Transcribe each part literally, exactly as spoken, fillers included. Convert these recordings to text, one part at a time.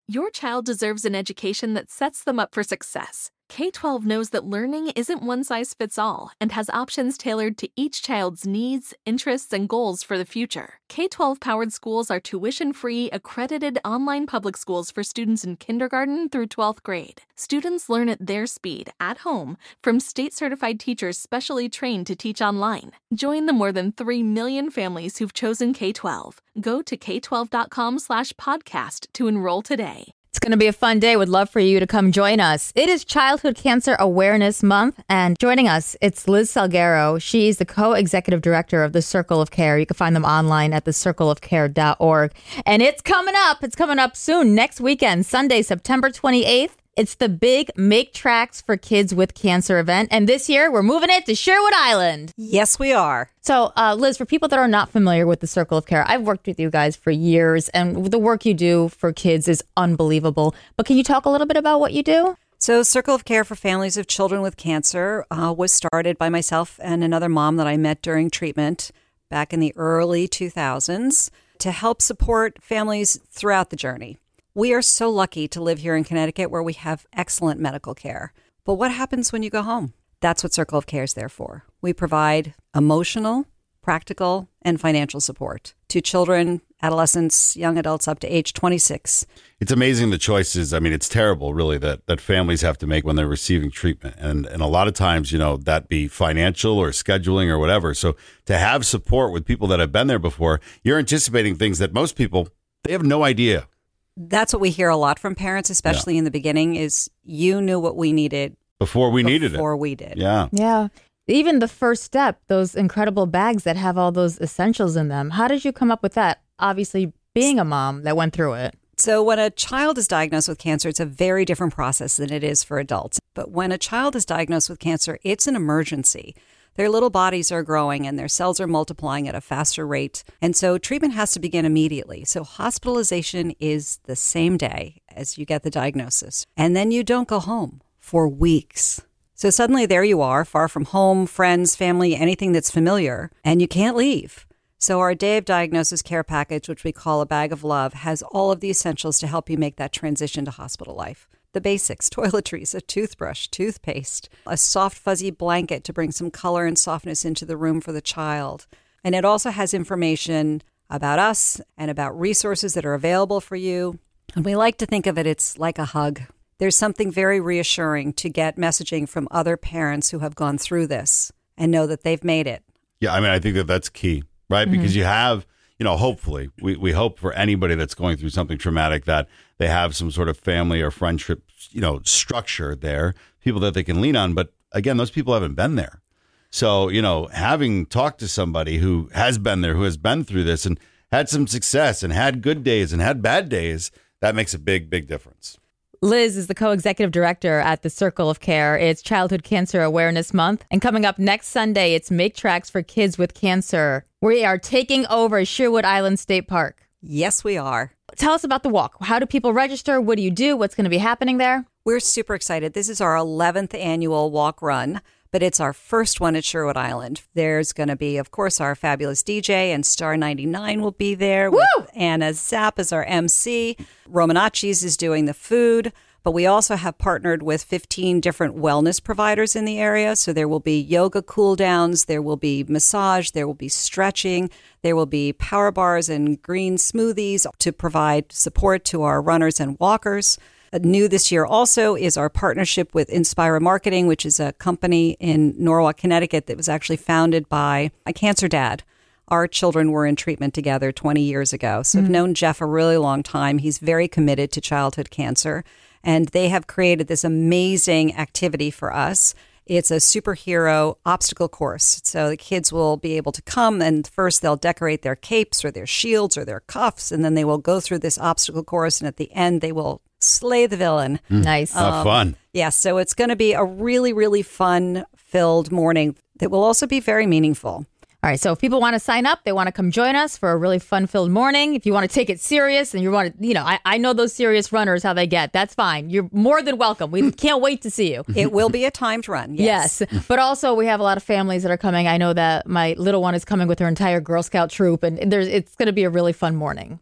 Your child deserves an education that sets them up for success. K twelve knows that learning isn't one size fits all and has options tailored to each child's needs, interests, and goals for the future. K twelve powered schools are tuition-free, accredited online public schools for students in kindergarten through twelfth grade. Students learn at their speed, at home, from state-certified teachers specially trained to teach online. Join the more than three million families who've chosen K twelve. Go to k twelve dot com slash podcast to enroll today. It's going to be a fun day. Would love for you to come join us. It is Childhood Cancer Awareness Month, and joining us, it's Liz Salguero. She's the co-executive director of the Circle of Care. You can find them online at the circle of care dot org. And it's coming up. It's coming up soon, next weekend, Sunday, September twenty-eighth. It's the big Make Tracks for Kids with Cancer event. And this year, we're moving it to Sherwood Island. Yes, we are. So, uh, Liz, for people that are not familiar with the Circle of Care, I've worked with you guys for years, and the work you do for kids is unbelievable. But can you talk a little bit about what you do? So Circle of Care for Families of Children with Cancer uh, was started by myself and another mom that I met during treatment back in the early two thousands to help support families throughout the journey. We are so lucky to live here in Connecticut where we have excellent medical care. But what happens when you go home? That's what Circle of Care is there for. We provide emotional, practical, and financial support to children, adolescents, young adults up to age twenty-six. It's amazing the choices. I mean, it's terrible, really, that, that families have to make when they're receiving treatment. And and a lot of times, you know, that be financial or scheduling or whatever. So to have support with people that have been there before, you're anticipating things that most people, they have no idea. That's what we hear a lot from parents, especially yeah. in the beginning, is you knew what we needed before we needed it. Before we did. Yeah. Yeah. Even the first step, those incredible bags that have all those essentials in them. How did you come up with that? Obviously, being a mom that went through it. So when a child is diagnosed with cancer, it's a very different process than it is for adults. But when a child is diagnosed with cancer, it's an emergency. Their little bodies are growing and their cells are multiplying at a faster rate. And so treatment has to begin immediately. So hospitalization is the same day as you get the diagnosis. And then you don't go home for weeks. So suddenly there you are, far from home, friends, family, anything that's familiar, and you can't leave. So our Day of Diagnosis Care Package, which we call a Bag of Love, has all of the essentials to help you make that transition to hospital life. The basics, toiletries, a toothbrush, toothpaste, a soft fuzzy blanket to bring some color and softness into the room for the child. And it also has information about us and about resources that are available for you. And we like to think of it, it's like a hug. There's something very reassuring to get messaging from other parents who have gone through this and know that they've made it. Yeah, I mean, I think that that's key, right? Mm-hmm. Because you have, you know, hopefully, we, we hope for anybody that's going through something traumatic that they have some sort of family or friendship, you know, structure there, people that they can lean on. But again, those people haven't been there. So, you know, having talked to somebody who has been there, who has been through this and had some success and had good days and had bad days, that makes a big, big difference. Liz is the co-executive director at the Circle of Care. It's Childhood Cancer Awareness Month. And coming up next Sunday, it's Make Tracks for Kids with Cancer. We are taking over Sherwood Island State Park. Yes, we are. Tell us about the walk. How do people register? What do you do? What's going to be happening there? We're super excited. This is our eleventh annual walk run, but it's our first one at Sherwood Island. There's going to be, of course, our fabulous D J, and Star ninety-nine will be there. Woo! With Anna Zapp as our M C. Romanacci's is doing the food. But we also have partnered with fifteen different wellness providers in the area. So there will be yoga cool downs, there will be massage, there will be stretching, there will be power bars and green smoothies to provide support to our runners and walkers. New this year also is our partnership with Inspira Marketing, which is a company in Norwalk, Connecticut that was actually founded by a cancer dad. Our children were in treatment together twenty years ago. So mm-hmm. I've known Jeff a really long time. He's very committed to childhood cancer. And they have created this amazing activity for us. It's a superhero obstacle course. So the kids will be able to come and first they'll decorate their capes or their shields or their cuffs. And then they will go through this obstacle course. And at the end, they will slay the villain. Mm. Nice. Um, uh, fun. Yeah. So it's going to be a really, really fun filled morning that will also be very meaningful. All right, so if people want to sign up, they want to come join us for a really fun-filled morning. If you want to take it serious and you want to, you know, I, I know those serious runners, how they get. That's fine. You're more than welcome. We can't wait to see you. It will be a timed run, yes. Yes, but also we have a lot of families that are coming. I know that my little one is coming with her entire Girl Scout troop, and there's it's going to be a really fun morning.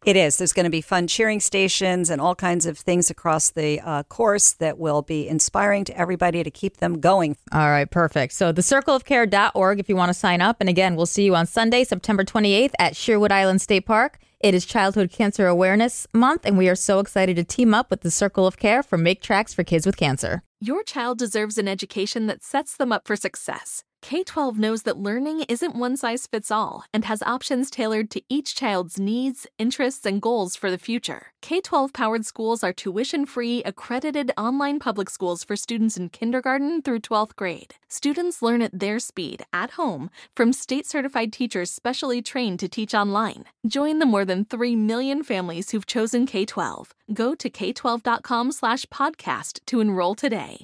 It is. There's going to be fun cheering stations and all kinds of things across the uh, course that will be inspiring to everybody to keep them going. All right, perfect. So the circle of care dot org if you want to sign up. And again, we'll see you on Sunday, September twenty-eighth at Sherwood Island State Park. It is Childhood Cancer Awareness Month, and we are so excited to team up with the Circle of Care for Make Tracks for Kids with Cancer. Your child deserves an education that sets them up for success. K twelve knows that learning isn't one size fits all and has options tailored to each child's needs, interests, and goals for the future. K twelve powered schools are tuition-free, accredited online public schools for students in kindergarten through twelfth grade. Students learn at their speed, at home, from state-certified teachers specially trained to teach online. Join the more than three million families who've chosen K twelve. Go to K twelve dot com slash podcast to enroll today.